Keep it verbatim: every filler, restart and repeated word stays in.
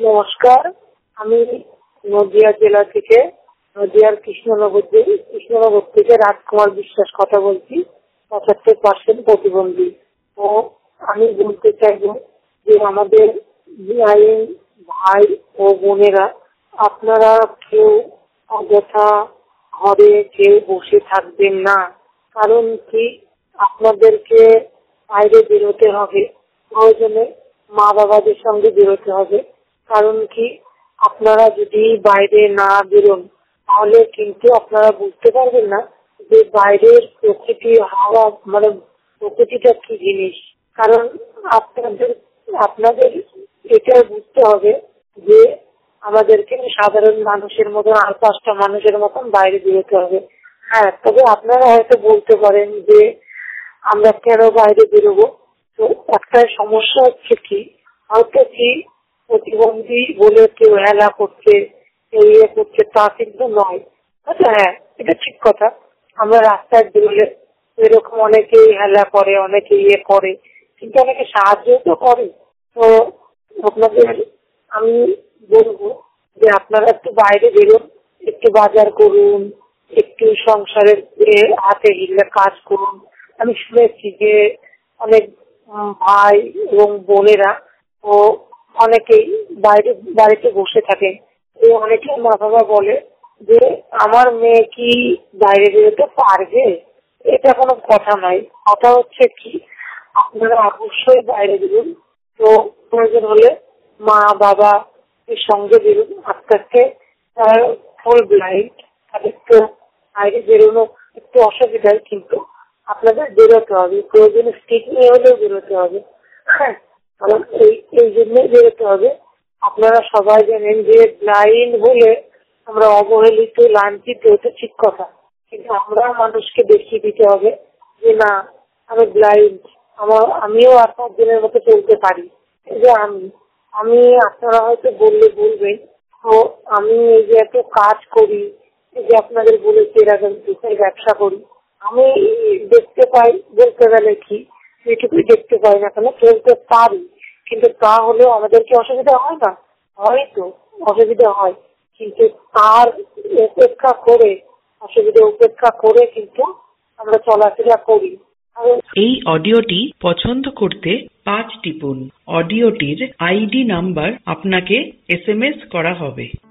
নমস্কার, আমি নদিয়া জেলা থেকে নদিয়ার কৃষ্ণনগর কৃষ্ণনগর থেকে রাজকুমার বিশ্বাস কথা বলছি। পঁচাত্তর পার্সেন্ট প্রতিবন্ধী। তো আমি বলতে চাইব যে আমাদের ভাই ও বোনেরা, আপনারা কেউ অযথা ঘরে কেউ বসে থাকবেন না। কারণ কি, আপনাদেরকে বাইরে বেরোতে হবে, প্রয়োজনে মা বাবাদের সঙ্গে বেরোতে হবে। কারণ কি, আপনারা যদি বাইরে না বেরোন তাহলে কিন্তু আপনারা বুঝতে পারবেন না যে বাইরের প্রকৃতি হাওয়া মানে প্রকৃতিটা কি জিনিস। কারণ আপনাদের আপনাদের এটা বুঝতে হবে যে আমাদেরকে সাধারণ মানুষের মতন আর পাঁচটা মানুষের মতন বাইরে বেরোতে হবে। হ্যাঁ, তবে আপনারা হয়তো বলতে পারেন যে আমরা কেন বাইরে বেরোবো। তো একটা সমস্যা হচ্ছে কি, হয়তো কি প্রতিবন্ধী বলে কেউ হেলা করছে, কেউ ইয়ে করছে, তা কিন্তু নয়। আচ্ছা, হ্যাঁ, এটা ঠিক কথা। আমরা রাস্তায় বেরোলে এরকম অনেকেই হেলা করে, অনেকে ইয়ে করে, কিন্তু অনেকে সাহায্য তো করে। তো আপনাদের আমি বলবো যে আপনারা একটু বাইরে বেরোন, একটু বাজার করুন, একটু সংসারের হাতে হিলে কাজ করুন। আমি শুনেছি যে অনেক ভাই এবং বোনেরা ও অনেকেই বাইরে বাড়িতে বসে থাকে। অনেকে মা বাবা বলে যে আমার মেয়ে কি বাইরে বেরোতে পারবে? এটা কোনো কথা নয়। কথা হচ্ছে কি, আপনারা অবশ্যই বাইরে বেরোন। তো প্রয়োজন হলে মা বাবা এর সঙ্গে বেরোন। আস্তে আস্তে ফুল ব্লাইন্ড, তাদের তো বাইরে বেরোনো একটু অসুবিধায়, কিন্তু আপনাদের বেরোতে হবে। প্রয়োজনে স্টিক নিয়ে হলেও বেরোতে হবে। হ্যাঁ, কারণ এই এই জন্যই বেরোতে হবে। আপনারা সবাই জানেন যে ব্লাইন্ড হলে আমরা অবহেলিত, লাঞ্ছিত, এটা ঠিক কথা। কিন্তু আমরা মানুষকে দেখিয়ে দিতে হবে যে না, আমি ব্লাইন্ড, আমার আমিও আর পাঁচজনের মতো চলতে পারি। এই যে আমি আমি আপনারা হয়তো বললে বলবেন, তো আমি এই যে এত কাজ করি, এই যে আপনাদের বলেছি এর আগে দুধের ব্যবসা করি, আমি দেখতে পাই, বলতে গেলে কি এটুকুই দেখতে পাই না কেন, চলতে পারি। কিন্তু তা হলেও আমাদের কি অসুবিধা হয় না? হয়তো অসুবিধা হয়, কিন্তু তার উপেক্ষা করে, অসুবিধা উপেক্ষা করে কিন্তু আমরা চলাফেরা করি। এই অডিওটি পছন্দ করতে পাঁচ টিপুন। অডিওটির আইডি নাম্বার আপনাকে এস এম এস করা হবে।